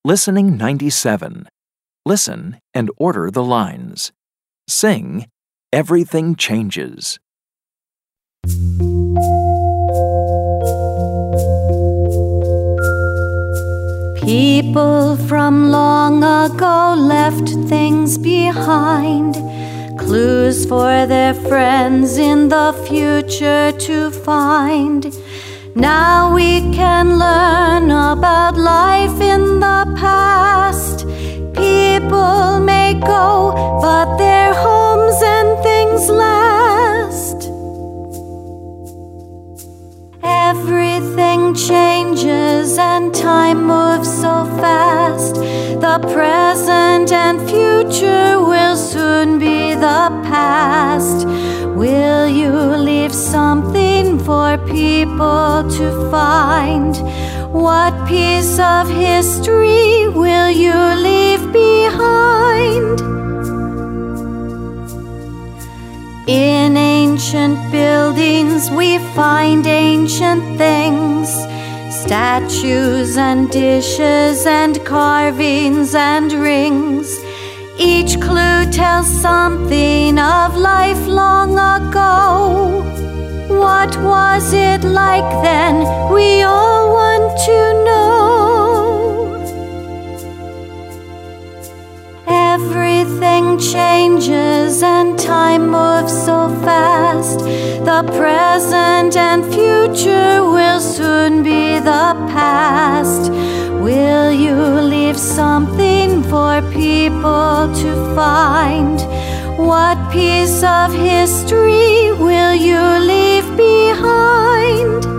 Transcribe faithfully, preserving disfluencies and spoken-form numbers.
Listening ninety-seven. Listen and order the lines. Sing, Everything Changes. People from long ago left things behind, clues for their friends in the future to find. Now we can learn about life in the past. People may go, but their homes and things last. Everything changes and time moves so fast. The present and future will soon be the past. Will you leave something for people to find? What piece of history will you leave behind? In ancient buildings we find ancient things, statues and dishes and carvings and rings. Each clue tells something of life long ago. What was it like then? We all want to know. Everything changes and time moves so fast. The present and future will soon be the past. Will you leave something for people to find? What piece of history will you leave behind?